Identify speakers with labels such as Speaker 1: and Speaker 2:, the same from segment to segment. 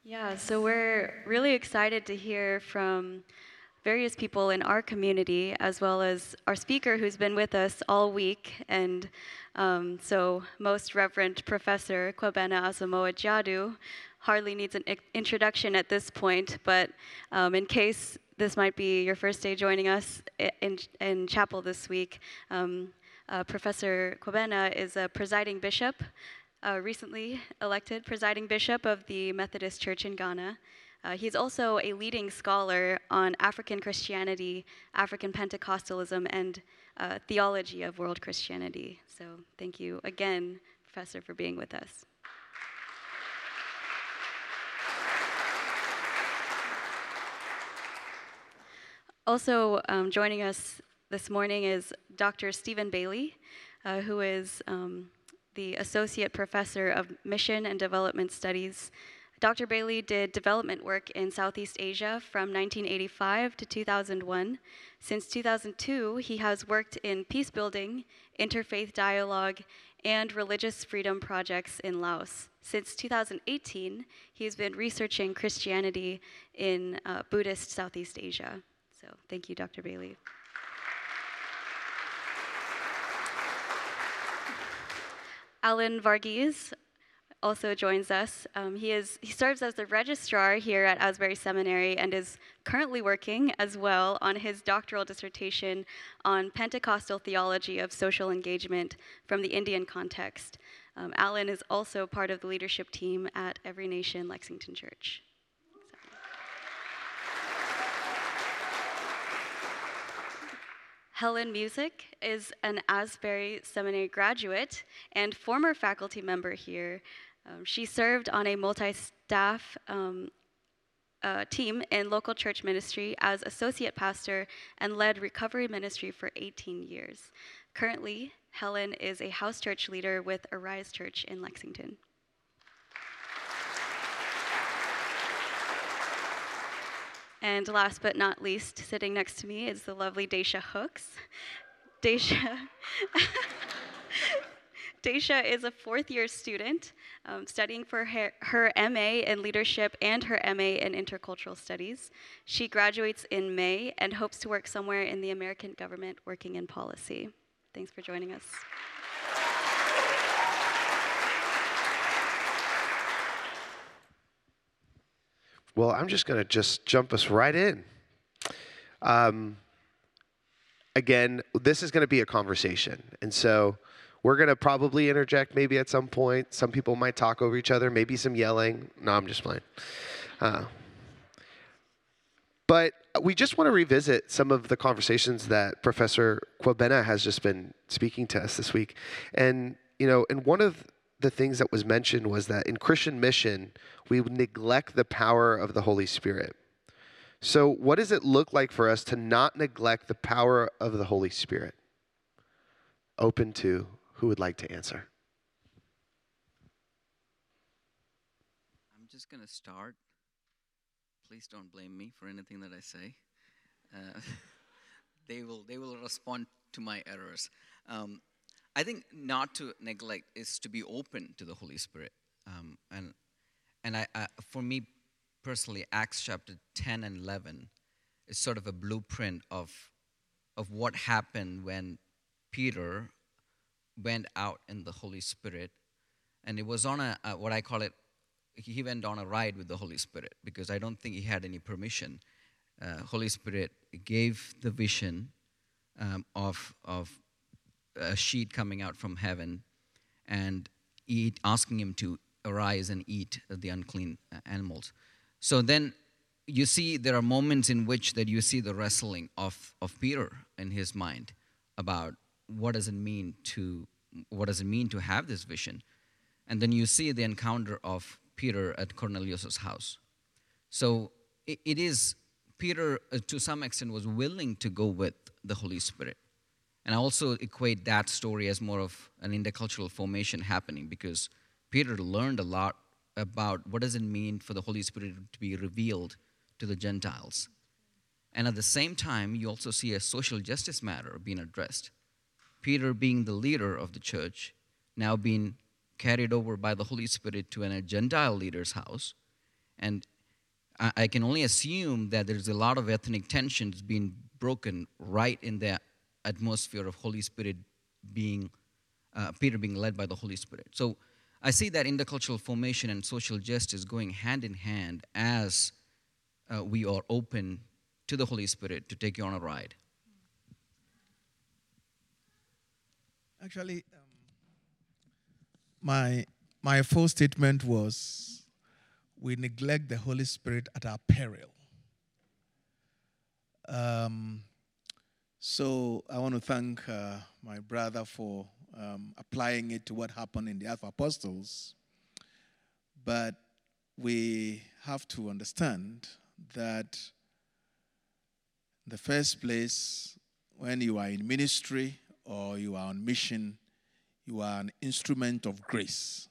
Speaker 1: Yeah, so we're really excited to hear from various people in our community, as well as our speaker who's been with us all week. And so, Most Reverend Professor Kwabena Asamoah Jadu hardly needs an introduction at this point, but in case this might be your first day joining us in chapel this week, Professor Kwabena is a presiding bishop, recently elected presiding bishop of the Methodist Church in Ghana. He's also a leading scholar on African Christianity, African Pentecostalism, and theology of world Christianity. So thank you again, Professor, for being with us. Also joining us this morning is Dr. Stephen Bailey, who is the Associate Professor of Mission and Development Studies. Dr. Bailey did development work in Southeast Asia from 1985 to 2001. Since 2002, he has worked in peace building, interfaith dialogue, and religious freedom projects in Laos. Since 2018, he's been researching Christianity in Buddhist Southeast Asia. So thank you, Dr. Bailey. Alan Varghese also joins us. He serves as the registrar here at Asbury Seminary and is currently working as well on his doctoral dissertation on Pentecostal theology of social engagement from the Indian context. Alan is also part of the leadership team at Every Nation Lexington Church. Helen Music is an Asbury Seminary graduate and former faculty member here. She served on a multi-staff team in local church ministry as associate pastor and led recovery ministry for 18 years. Currently, Helen is a house church leader with Arise Church in Lexington. And last but not least, sitting next to me is the lovely Daisha Hooks. Daisha is a fourth-year student studying for her MA in leadership and her MA in intercultural studies. She graduates in May and hopes to work somewhere in the American government working in policy. Thanks for joining us.
Speaker 2: Well, I'm just going to jump us right in. Again, this is going to be a conversation. And so we're going to probably interject maybe at some point. Some people might talk over each other, maybe some yelling. No, I'm just playing. But we just want to revisit some of the conversations that Professor Kwabena has just been speaking to us this week. And, and one of the things that was mentioned was that in Christian mission, we neglect the power of the Holy Spirit. So what does it look like for us to not neglect the power of the Holy Spirit? Open to who would like to answer.
Speaker 3: I'm just going to start. Please don't blame me for anything that I say. They will respond to my errors. I think not to neglect is to be open to the Holy Spirit. And for me personally, Acts chapter 10 and 11 is sort of a blueprint of what happened when Peter went out in the Holy Spirit. And it was on what I call it, he went on a ride with the Holy Spirit because I don't think he had any permission. Holy Spirit gave the vision of a sheet coming out from heaven and asking him to arise and eat the unclean animals. So then you see there are moments in which that you see the wrestling of Peter in his mind about what does it mean to have this vision. And then you see the encounter of Peter at Cornelius' house. So it is Peter, to some extent, was willing to go with the Holy Spirit. And I also equate that story as more of an intercultural formation happening because Peter learned a lot about what does it mean for the Holy Spirit to be revealed to the Gentiles. And at the same time, you also see a social justice matter being addressed. Peter being the leader of the church, now being carried over by the Holy Spirit to a Gentile leader's house, And I can only assume that there's a lot of ethnic tensions being broken right in the atmosphere of Holy Spirit Peter being led by the Holy Spirit. So I see that intercultural formation and social justice going hand in hand as we are open to the Holy Spirit to take you on a ride.
Speaker 4: Actually, my first statement was, we neglect the Holy Spirit at our peril. So I want to thank my brother for applying it to what happened in the Acts of Apostles. But we have to understand that in the first place, when you are in ministry or you are on mission, you are an instrument of grace.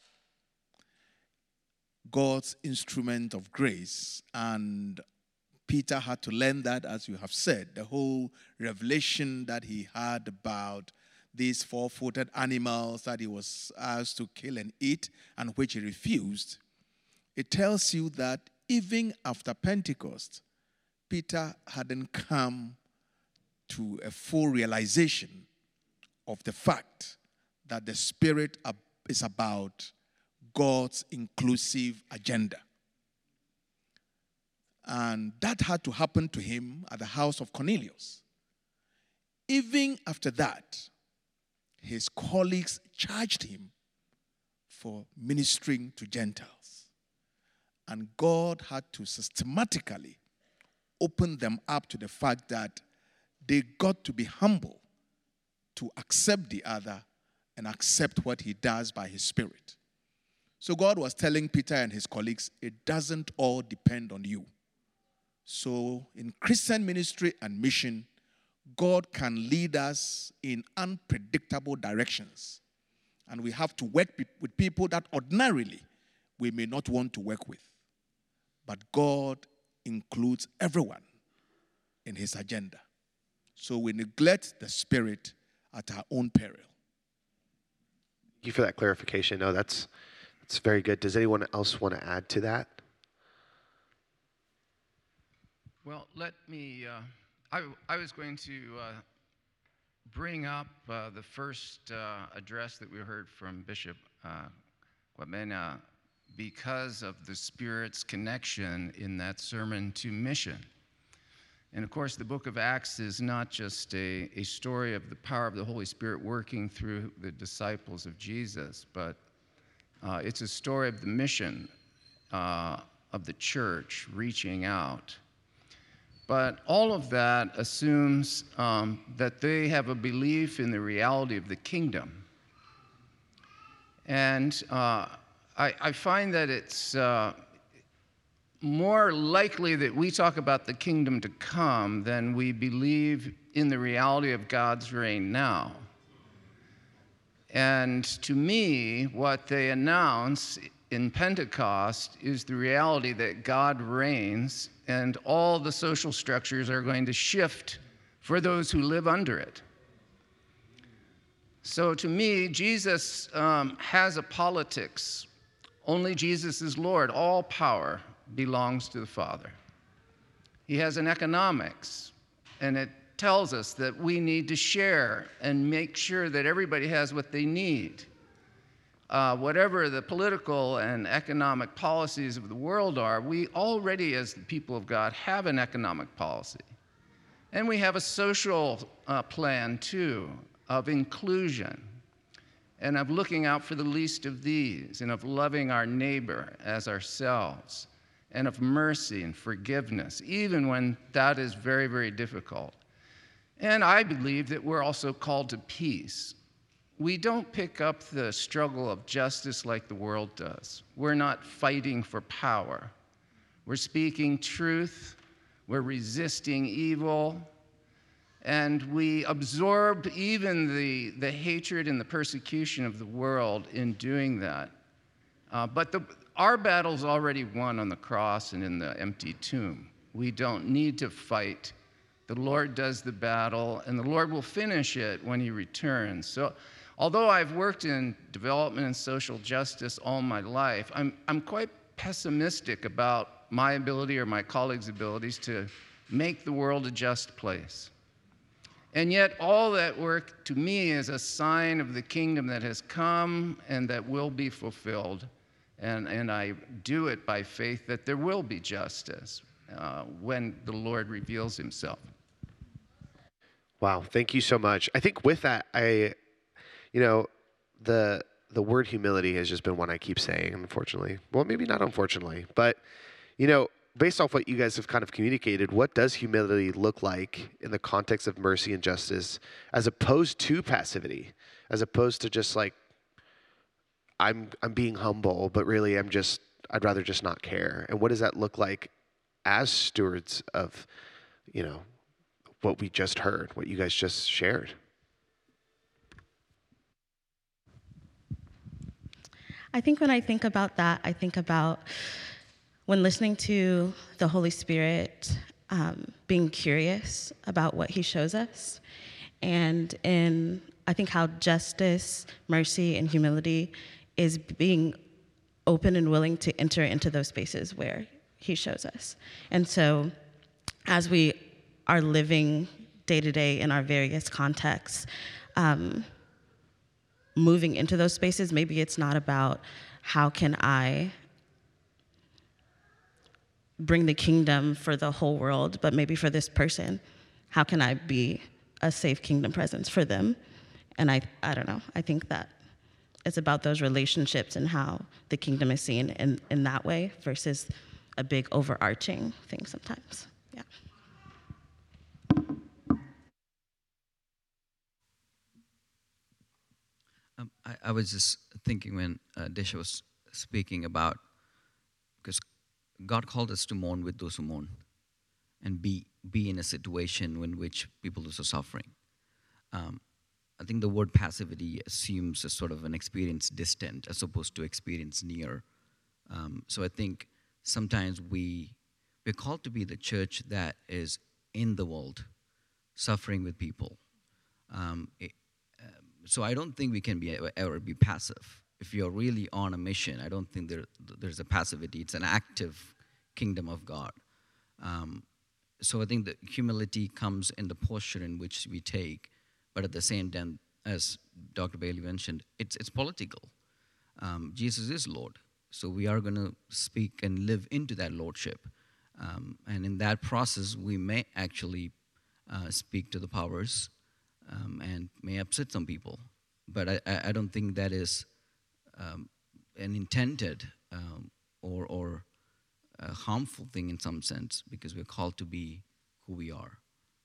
Speaker 4: God's instrument of grace. And Peter had to learn that, as you have said. The whole revelation that he had about these four-footed animals that he was asked to kill and eat, and which he refused, it tells you that even after Pentecost, Peter hadn't come to a full realization of the fact that the Spirit is about God's inclusive agenda. And that had to happen to him at the house of Cornelius. Even after that, his colleagues charged him for ministering to Gentiles. And God had to systematically open them up to the fact that they got to be humble to accept the other and accept what he does by his Spirit. So God was telling Peter and his colleagues, it doesn't all depend on you. So in Christian ministry and mission, God can lead us in unpredictable directions. And we have to work with people that ordinarily we may not want to work with. But God includes everyone in his agenda. So we neglect the Spirit at our own peril.
Speaker 2: Thank you for that clarification. No, that's very good. Does anyone else want to add to that?
Speaker 5: Well, let me, I was going to bring up the first address that we heard from Bishop Kwabena because of the Spirit's connection in that sermon to mission. And of course, the book of Acts is not just a story of the power of the Holy Spirit working through the disciples of Jesus, but it's a story of the mission of the church reaching out. But all of that assumes that they have a belief in the reality of the kingdom. And I find that it's more likely that we talk about the kingdom to come than we believe in the reality of God's reign now. And to me, what they announce in Pentecost is the reality that God reigns and all the social structures are going to shift for those who live under it. So to me, Jesus has a politics. Only Jesus is Lord. All power belongs to the Father. He has an economics, and it tells us that we need to share and make sure that everybody has what they need. Whatever the political and economic policies of the world are, we already, as the people of God, have an economic policy. And we have a social plan, too, of inclusion and of looking out for the least of these and of loving our neighbor as ourselves and of mercy and forgiveness, even when that is very, very difficult. And I believe that we're also called to peace. We don't pick up the struggle of justice like the world does. We're not fighting for power. We're speaking truth. We're resisting evil. And we absorb even the hatred and the persecution of the world in doing that. But our battle's already won on the cross and in the empty tomb. We don't need to fight. The Lord does the battle, and the Lord will finish it when he returns. So although I've worked in development and social justice all my life, I'm quite pessimistic about my ability or my colleagues' abilities to make the world a just place. And yet, all that work to me is a sign of the kingdom that has come and that will be fulfilled. And I do it by faith that there will be justice when the Lord reveals himself.
Speaker 2: Wow, thank you so much. I think with that, the word humility has just been one I keep saying, unfortunately. Well, maybe not unfortunately, but, based off what you guys have kind of communicated, what does humility look like in the context of mercy and justice as opposed to passivity, as opposed to just like, I'm being humble, but really I'd rather just not care. And what does that look like as stewards of, what we just heard, what you guys just shared?
Speaker 6: I think when I think about that, I think about when listening to the Holy Spirit, being curious about what he shows us. And I think how justice, mercy, and humility is being open and willing to enter into those spaces where he shows us. And so as we are living day to day in our various contexts, moving into those spaces, maybe it's not about how can I bring the kingdom for the whole world, but maybe for this person, how can I be a safe kingdom presence for them? And I don't know, I think that it's about those relationships and how the kingdom is seen in that way versus a big overarching thing sometimes, yeah.
Speaker 3: I was just thinking when Desha was speaking about, because God called us to mourn with those who mourn and be in a situation in which people are suffering. I think the word passivity assumes a sort of an experience distant as opposed to experience near. So I think sometimes we're called to be the church that is in the world, suffering with people. So I don't think we can ever be passive. If you're really on a mission, I don't think there's a passivity. It's an active kingdom of God. So I think that humility comes in the posture in which we take, but at the same time, as Dr. Bailey mentioned, it's political. Jesus is Lord, so we are going to speak and live into that lordship. And in that process, we may actually speak to the powers and may upset some people. But I don't think that is an intended or a harmful thing in some sense, because we're called to be who we are.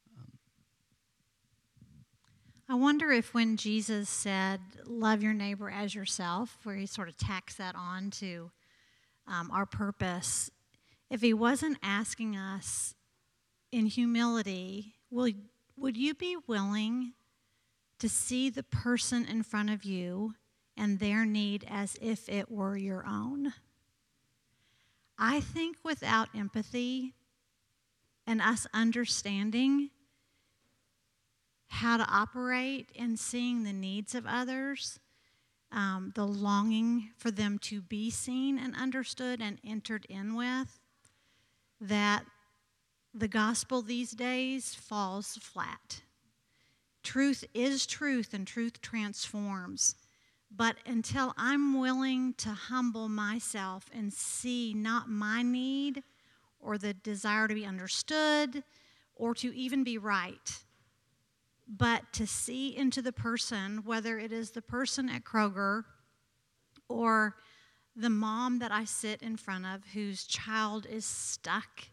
Speaker 7: I wonder if when Jesus said, love your neighbor as yourself, where he sort of tacks that on to our purpose, if he wasn't asking us in humility, would you be willing to see the person in front of you and their need as if it were your own? I think without empathy and us understanding how to operate in seeing the needs of others, the longing for them to be seen and understood and entered in with, that the gospel these days falls flat. Truth is truth, and truth transforms. But until I'm willing to humble myself and see not my need or the desire to be understood or to even be right, but to see into the person, whether it is the person at Kroger or the mom that I sit in front of whose child is stuck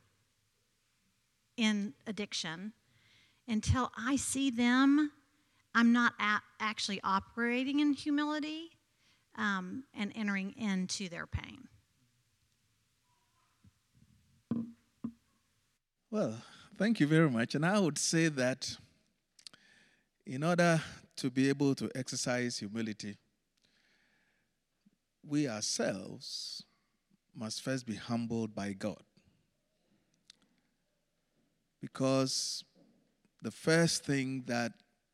Speaker 7: in addiction, until I see them, I'm not actually operating in humility and entering into their pain.
Speaker 4: Well, thank you very much. And I would say that in order to be able to exercise humility, we ourselves must first be humbled by God. Because one of the first things that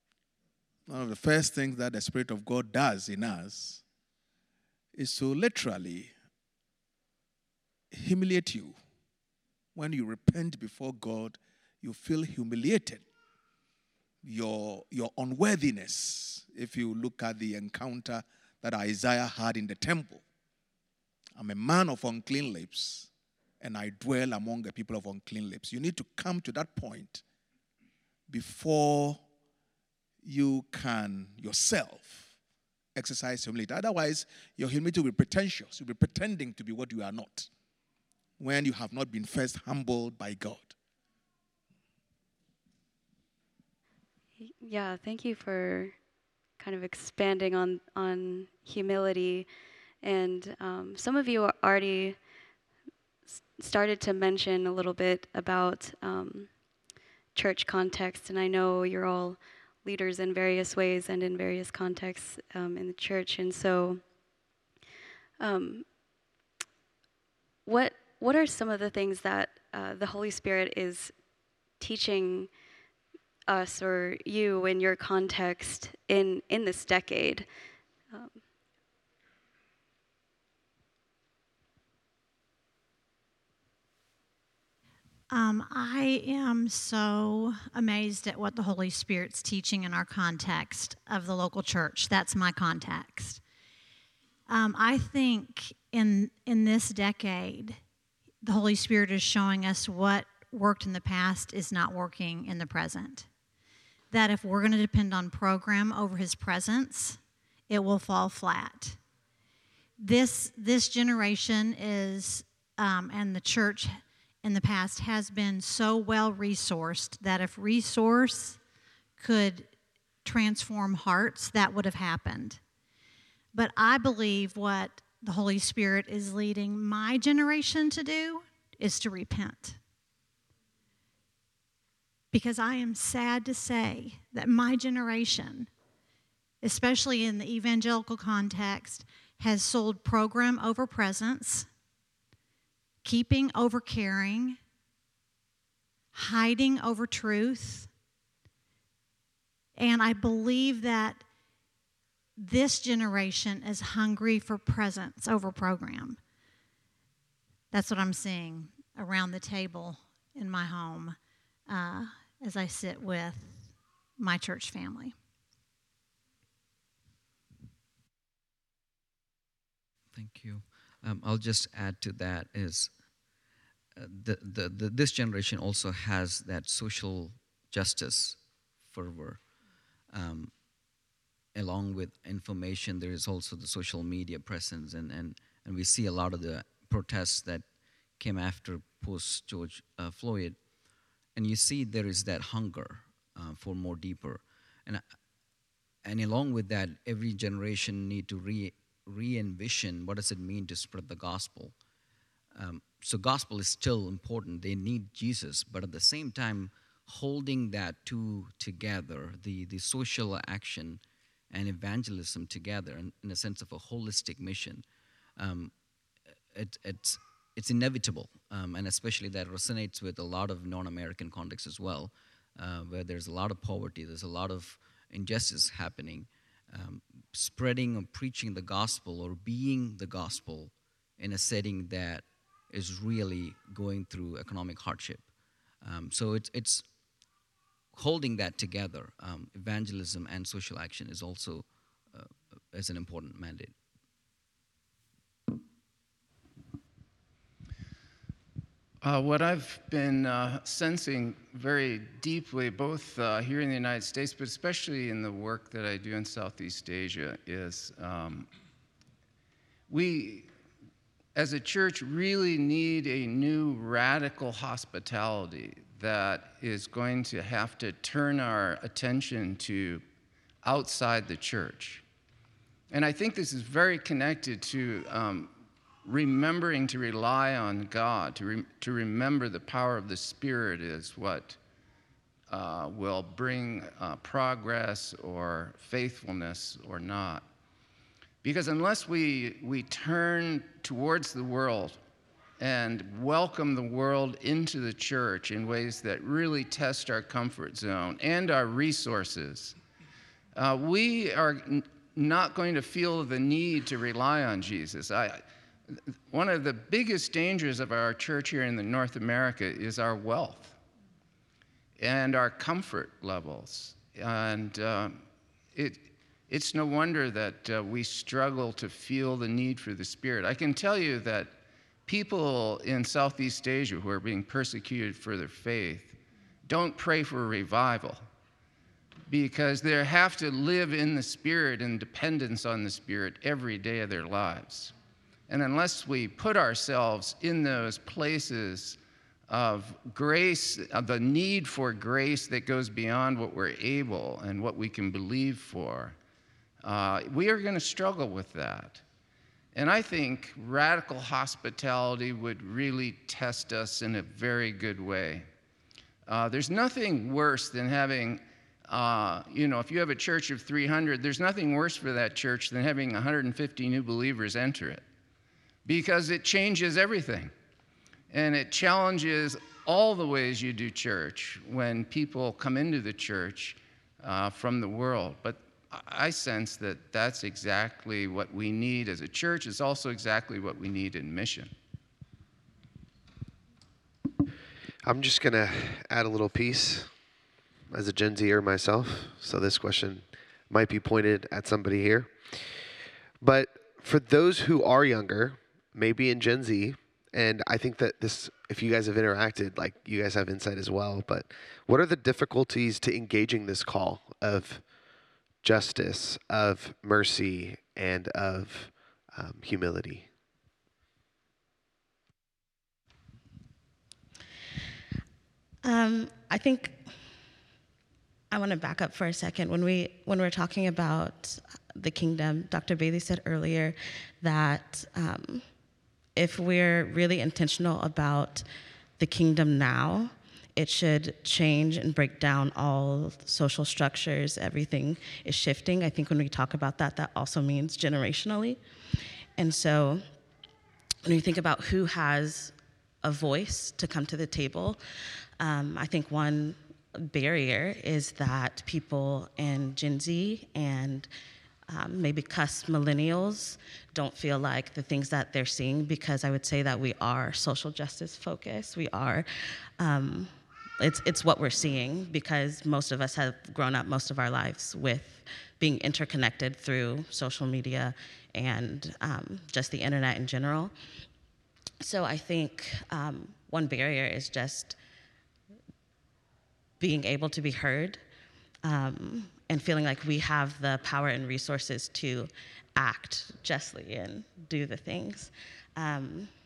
Speaker 4: the Spirit of God does in us is to literally humiliate you. When you repent before God, you feel humiliated. Your unworthiness, if you look at the encounter that Isaiah had in the temple. I'm a man of unclean lips, and I dwell among a people of unclean lips. You need to come to that point before you can yourself exercise humility. Otherwise, your humility will be pretentious. You'll be pretending to be what you are not when you have not been first humbled by God.
Speaker 1: Yeah, thank you for kind of expanding on humility. And some of you already started to mention a little bit about church context, and I know you're all leaders in various ways and in various contexts in the church. And so what are some of the things that the Holy Spirit is teaching us or you in your context in this decade?
Speaker 7: I am so amazed at what the Holy Spirit's teaching in our context of the local church. That's my context. I think in this decade, the Holy Spirit is showing us what worked in the past is not working in the present. That if we're going to depend on program over His presence, it will fall flat. This generation is, and the church in the past has been so well resourced that if resource could transform hearts, that would have happened. But I believe what the Holy Spirit is leading my generation to do is to repent. Because I am sad to say that my generation, especially in the evangelical context, has sold program over presence, keeping over caring, hiding over truth. And I believe that this generation is hungry for presence over program. That's what I'm seeing around the table in my home as I sit with my church family.
Speaker 3: Thank you. I'll just add to that is this generation also has that social justice fervor. Along with information, there is also the social media presence, and we see a lot of the protests that came after post-George Floyd, and you see there is that hunger for more deeper. And along with that, every generation need to re-envision what does it mean to spread the gospel. So gospel is still important. They need Jesus, but at the same time, holding that two together, the social action and evangelism together in a sense of a holistic mission, it's inevitable, and especially that resonates with a lot of non-American contexts as well, where there's a lot of poverty, there's a lot of injustice happening. Spreading or preaching the gospel or being the gospel in a setting that is really going through economic hardship. So it's holding that together. Evangelism and social action is also as an important mandate.
Speaker 5: What I've been sensing very deeply, both here in the United States, but especially in the work that I do in Southeast Asia, is we, as a church, really need a new radical hospitality that is going to have to turn our attention to outside the church. And I think this is very connected to remembering to rely on God, to remember the power of the Spirit is what will bring progress or faithfulness or not. Because unless we turn towards the world and welcome the world into the church in ways that really test our comfort zone and our resources, we are not going to feel the need to rely on Jesus. One of the biggest dangers of our church here in North America is our wealth and our comfort levels. And it's no wonder that we struggle to feel the need for the Spirit. I can tell you that people in Southeast Asia who are being persecuted for their faith don't pray for revival because they have to live in the Spirit and dependence on the Spirit every day of their lives. And unless we put ourselves in those places of grace, of the need for grace that goes beyond what we're able and what we can believe for, we are going to struggle with that. And I think radical hospitality would really test us in a very good way. There's nothing worse than having, if you have a church of 300, there's nothing worse for that church than having 150 new believers enter it, because it changes everything. And it challenges all the ways you do church when people come into the church from the world. But I sense that that's exactly what we need as a church. It's also exactly what we need in mission.
Speaker 2: I'm just going to add a little piece as a Gen Zer myself. So this question might be pointed at somebody here. But for those who are younger, maybe in Gen Z, and I think that this, if you guys have interacted, like you guys have insight as well, but what are the difficulties to engaging this call of justice, of mercy, and of humility?
Speaker 6: I think I want to back up for a second. When we're talking about the kingdom, Dr. Bailey said earlier that if we're really intentional about the kingdom now, it should change and break down all social structures. Everything is shifting. I think when we talk about that, that also means generationally. And so when you think about who has a voice to come to the table, I think one barrier is that people in Gen Z and maybe cusp millennials don't feel like the things that they're seeing, because I would say that we are social justice focused. We are, it's what we're seeing, because most of us have grown up most of our lives with being interconnected through social media and just the internet in general. So I think one barrier is just being able to be heard, and feeling like we have the power and resources to act justly and do the things. Yeah.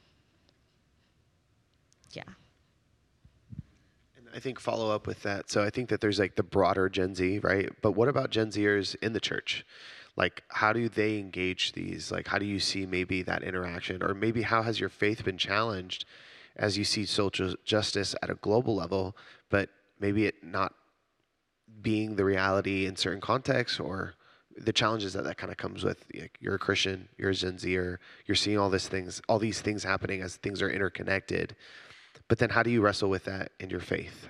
Speaker 2: And I think follow up with that. So I think that there's like the broader Gen Z, right? But what about Gen Zers in the church? Like, how do they engage these? Like, how do you see maybe that interaction? Or maybe how has your faith been challenged as you see social justice at a global level, but maybe it not being the reality in certain contexts, or the challenges that kind of comes with, like, you're a Christian, you're a Gen Zer, you're seeing all these things happening as things are interconnected. But then how do you wrestle with that in your faith?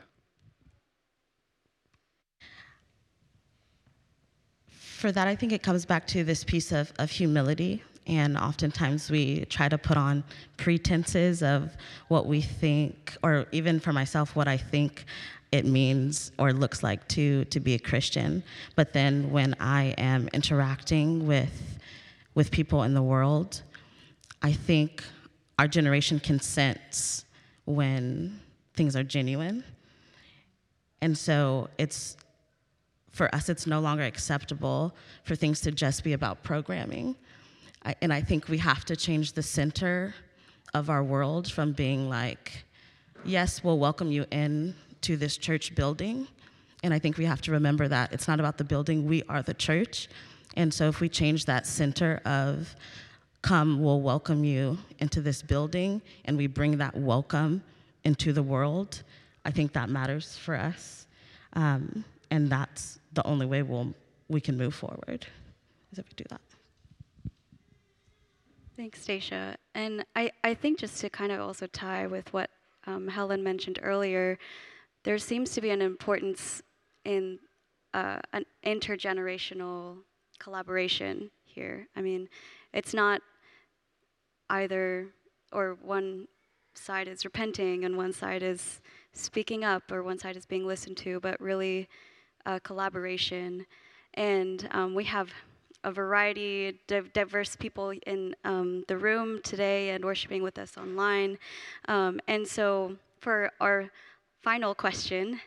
Speaker 6: For that, I think it comes back to this piece of humility. And oftentimes we try to put on pretenses of what we think, or even for myself, what I think it means or looks like to be a Christian. But then when I am interacting with people in the world, I think our generation can sense when things are genuine. And so for us, it's no longer acceptable for things to just be about programming. And I think we have to change the center of our world from being like, yes, we'll welcome you in to this church building. And I think we have to remember that it's not about the building, we are the church. And so if we change that center of, come, we'll welcome you into this building, and we bring that welcome into the world, I think that matters for us. And that's the only way we can move forward, is if we do that.
Speaker 1: Thanks, Stacia. And I think just to kind of also tie with what Helen mentioned earlier, there seems to be an importance in an intergenerational collaboration here. I mean, it's not either or one side is repenting and one side is speaking up or one side is being listened to, but really collaboration. And we have a variety, diverse people in the room today and worshiping with us online. And so for our final question,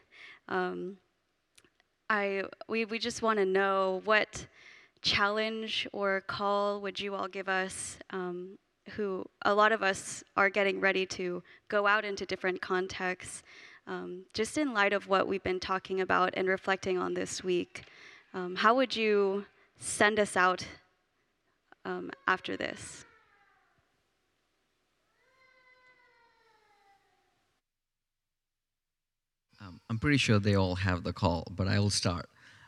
Speaker 1: we just want to know, what challenge or call would you all give us, who a lot of us are getting ready to go out into different contexts, just in light of what we've been talking about and reflecting on this week. How would you send us out after this?
Speaker 3: I'm pretty sure they all have the call, but I will start.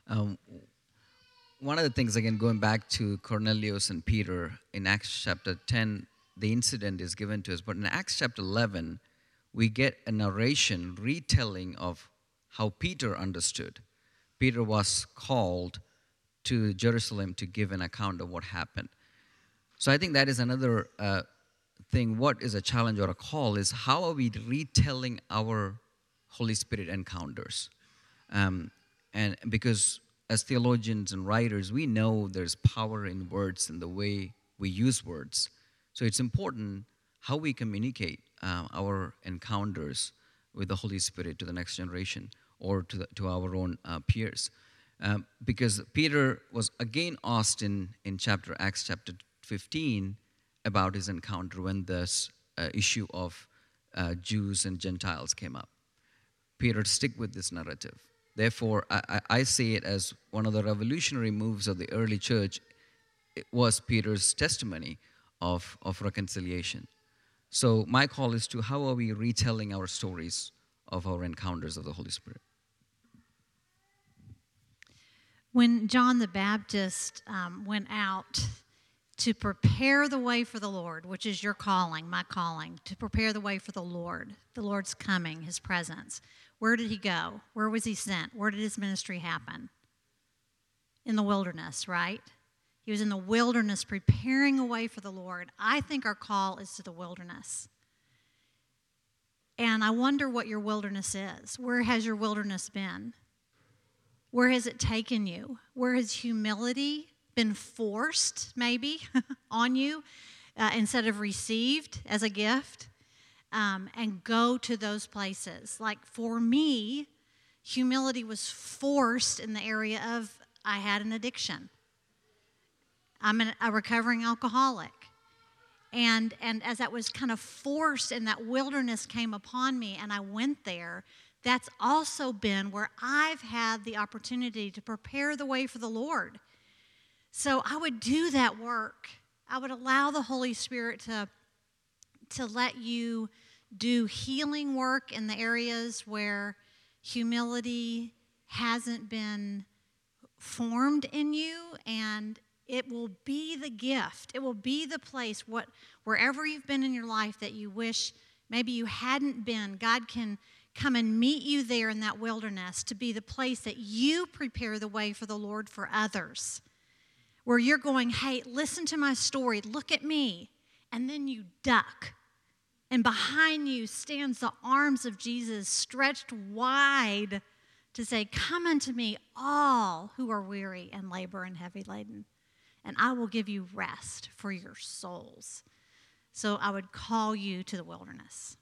Speaker 3: One of the things, again, going back to Cornelius and Peter, in Acts chapter 10, the incident is given to us. But in Acts chapter 11, we get a narration, retelling of how Peter understood. Peter was called to Jerusalem to give an account of what happened. So I think that is another thing. What is a challenge or a call is, how are we retelling our Holy Spirit encounters? And because as theologians and writers, we know there's power in words and the way we use words. So it's important how we communicate our encounters with the Holy Spirit to the next generation or to our own peers. Because Peter was again asked in Acts chapter 15 about his encounter when this issue of Jews and Gentiles came up. Peter stick with this narrative. Therefore, I see it as one of the revolutionary moves of the early church. It was Peter's testimony of reconciliation. So my call is to, how are we retelling our stories of our encounters of the Holy Spirit?
Speaker 7: When John the Baptist went out to prepare the way for the Lord, which is your calling, my calling, to prepare the way for the Lord's coming, his presence. Where did he go? Where was he sent? Where did his ministry happen? In the wilderness, right? He was in the wilderness preparing a way for the Lord. I think our call is to the wilderness. And I wonder what your wilderness is. Where has your wilderness been? Where has it taken you? Where has humility been forced, maybe, on you instead of received as a gift? And go to those places. Like for me, humility was forced in the area of, I had an addiction. I'm a recovering alcoholic. And as that was kind of forced and that wilderness came upon me and I went there, that's also been where I've had the opportunity to prepare the way for the Lord. So I would do that work. I would allow the Holy Spirit to let you do healing work in the areas where humility hasn't been formed in you, and it will be the gift. It will be the place, wherever you've been in your life that you wish maybe you hadn't been, God can come and meet you there in that wilderness to be the place that you prepare the way for the Lord for others. Where you're going, hey, listen to my story, look at me, and then you duck. And behind you stands the arms of Jesus stretched wide to say, come unto me, all who are weary and labor and heavy laden, and I will give you rest for your souls. So I would call you to the wilderness.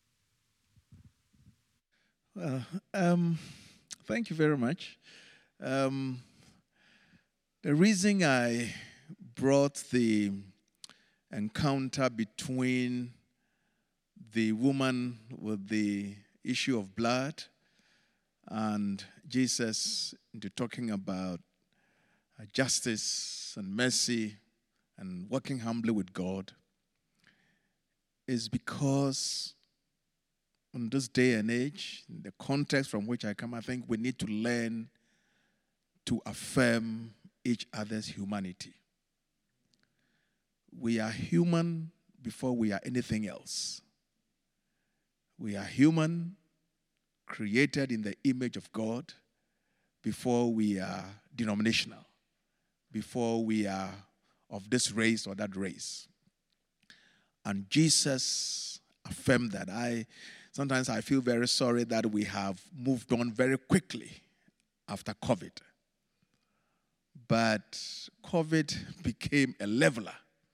Speaker 4: Well, thank you very much. The reason I brought the encounter between the woman with the issue of blood and Jesus into talking about justice and mercy and working humbly with God is because in this day and age, in the context from which I come, I think we need to learn to affirm each other's humanity. We are human before we are anything else. We are human, created in the image of God, before we are denominational, before we are of this race or that race. And Jesus affirmed that. Sometimes I feel very sorry that we have moved on very quickly after COVID. But COVID became a leveler.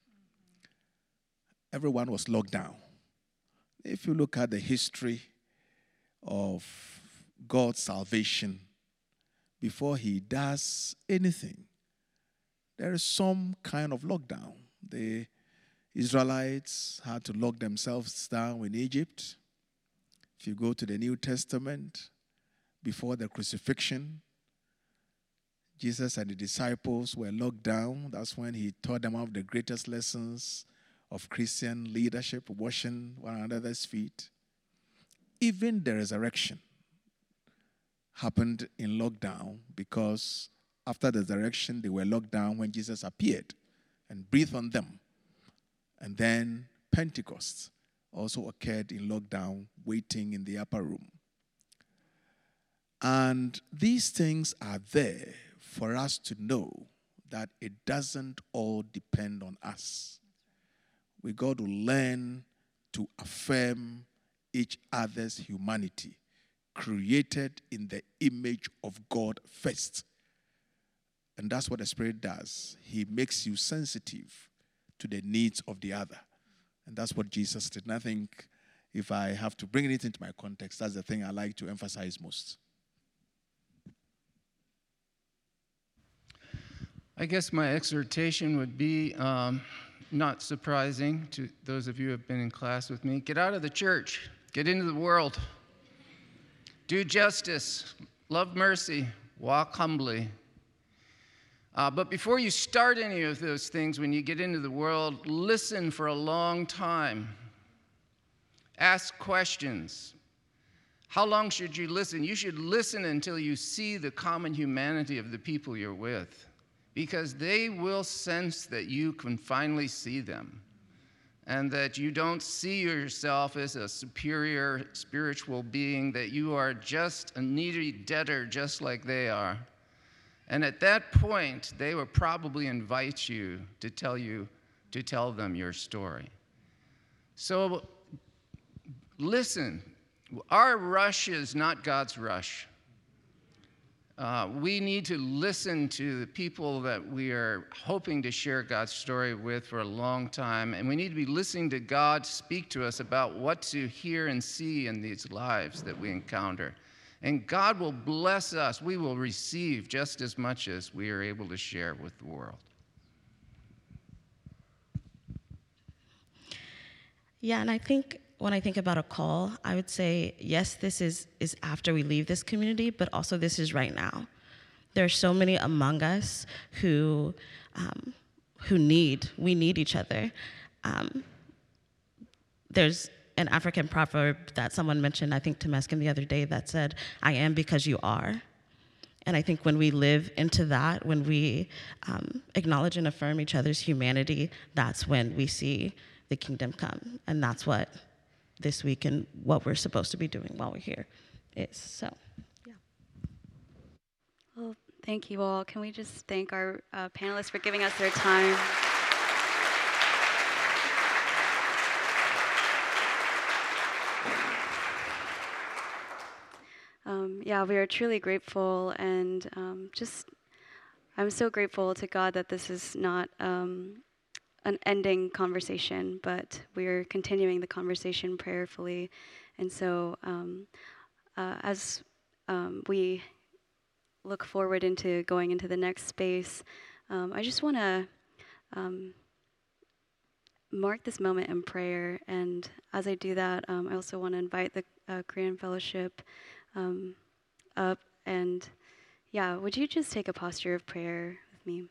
Speaker 4: Everyone was locked down. If you look at the history of God's salvation, before he does anything, there is some kind of lockdown. The Israelites had to lock themselves down in Egypt. If you go to the New Testament, before the crucifixion, Jesus and the disciples were locked down. That's when he taught them one of the greatest lessons of Christian leadership, washing one another's feet. Even the resurrection happened in lockdown, because after the resurrection, they were locked down when Jesus appeared and breathed on them. And then Pentecost also occurred in lockdown, waiting in the upper room. And these things are there for us to know that it doesn't all depend on us. We got to learn to affirm each other's humanity, created in the image of God first. And that's what the Spirit does. He makes you sensitive to the needs of the other. And that's what Jesus did. And I think if I have to bring it into my context, that's the thing I like to emphasize most.
Speaker 5: I guess my exhortation would be, not surprising to those of you who have been in class with me, get out of the church, get into the world, do justice, love mercy, walk humbly. But before you start any of those things, when you get into the world, listen for a long time. Ask questions. How long should you listen? You should listen until you see the common humanity of the people you're with, because they will sense that you can finally see them, and that you don't see yourself as a superior spiritual being, that you are just a needy debtor just like they are. And at that point, they will probably invite you to tell them your story. So listen, our rush is not God's rush. We need to listen to the people that we are hoping to share God's story with for a long time, and we need to be listening to God speak to us about what to hear and see in these lives that we encounter. And God will bless us. We will receive just as much as we are able to share with the world.
Speaker 6: Yeah, and I think when I think about a call, I would say, yes, this is after we leave this community, but also this is right now. There are so many among us who need each other. There's an African proverb that someone mentioned, I think Temeskin the other day, that said, I am because you are. And I think when we live into that, when we acknowledge and affirm each other's humanity, that's when we see the kingdom come. And that's what this week and what we're supposed to be doing while we're here is. So, yeah.
Speaker 1: Well, thank you all. Can we just thank our panelists for giving us their time? Yeah, we are truly grateful, and I'm so grateful to God that this is not an ending conversation, but we're continuing the conversation prayerfully. And so as we look forward into going into the next space, I just want to mark this moment in prayer. And as I do that, I also want to invite the Korean Fellowship up. And yeah, would you just take a posture of prayer with me?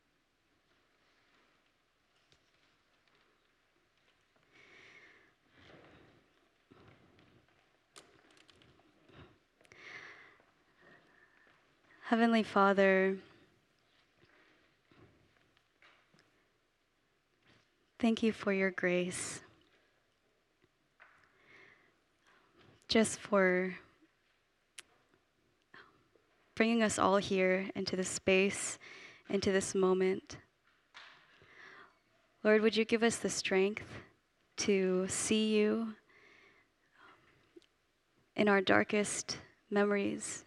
Speaker 1: Heavenly Father, thank you for your grace, just for bringing us all here into this space, into this moment. Lord, would you give us the strength to see you in our darkest memories.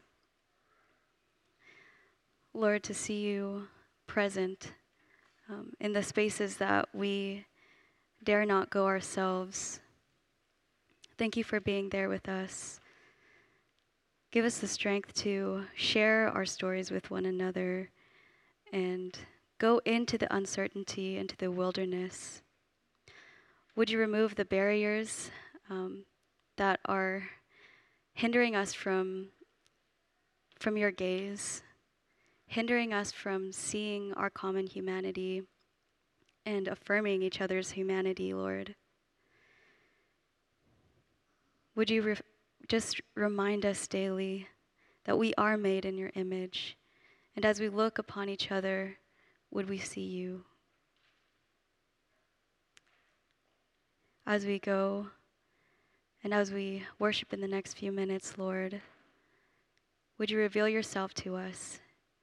Speaker 1: Lord, to see you present in the spaces that we dare not go ourselves. Thank you for being there with us. Give us the strength to share our stories with one another and go into the uncertainty, into the wilderness. Would you remove the barriers that are hindering us from your gaze, hindering us from seeing our common humanity and affirming each other's humanity, Lord? Would you just remind us daily that we are made in your image, and as we look upon each other, would we see you? As we go and as we worship in the next few minutes, Lord, would you reveal yourself to us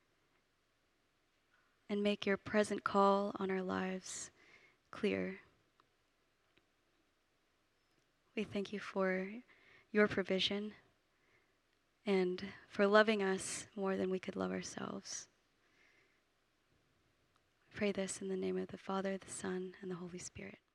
Speaker 1: and make your present call on our lives clear? We thank you for your provision and for loving us more than we could love ourselves. Pray this in the name of the Father, the Son, and the Holy Spirit.